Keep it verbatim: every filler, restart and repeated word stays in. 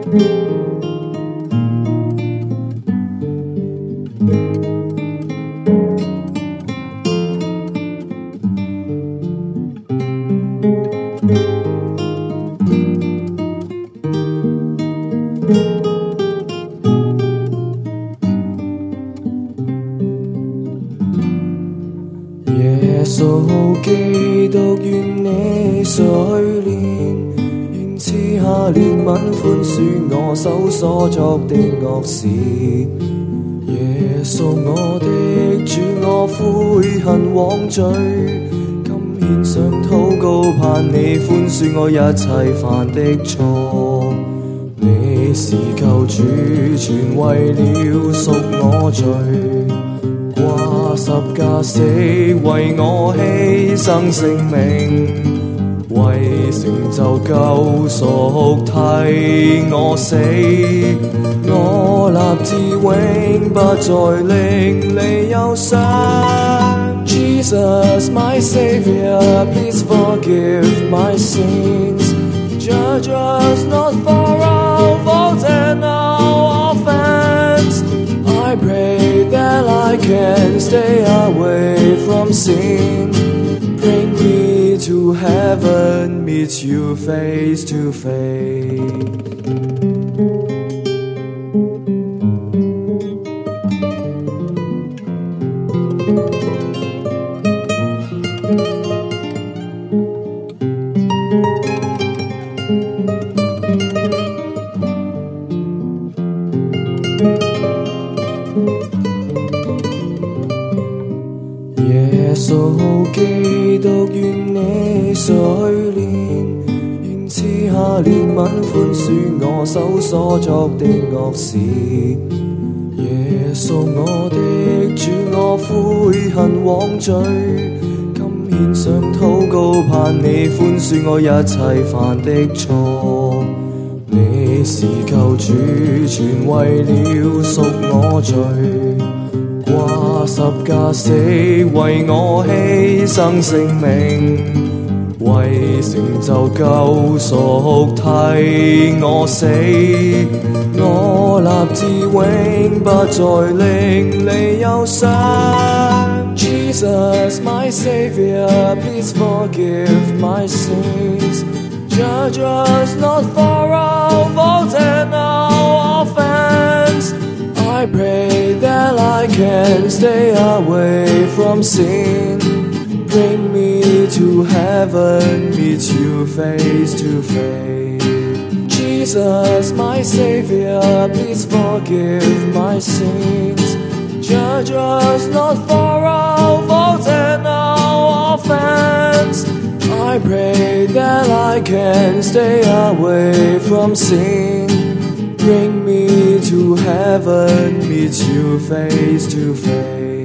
耶穌基督願你水煉，願賜下憐憫寬恕我手所作的惡事。耶穌我的主，我悔恨枉罪，今獻上禱告，盼你寬恕我一切犯的錯。你是救主，全為了贖我罪，掛十架死，為我犧牲性命，為成就救贖替我死。我立志永不再另離憂傷。Jesus, my Savior, please forgive my sins. Judge us not for our faults and our offense. I pray that I can stay away from sin. Bring me to heaven, meet you face to face. 耶穌基督願你水煉，願賜下憐憫寬恕我手所作的惡事。耶穌我的主，我悔恨枉罪，今獻上禱告，盼你寬恕我一切犯的錯。你是救主，全為了贖我罪，掛十架死，為我犧牲性命，為成就救贖替我死。我立志永不再另離憂傷。Jesus, my Savior, please forgive my sins. Judge us not for our faults and our offense. I pray that I can stay away from sin. Bring me to heaven, meet you face to face. Jesus, my Savior, please forgive my sins. Judge us not for our faults and our offense. I pray that I can stay away from sin. Bring me to heaven, meet you face to face.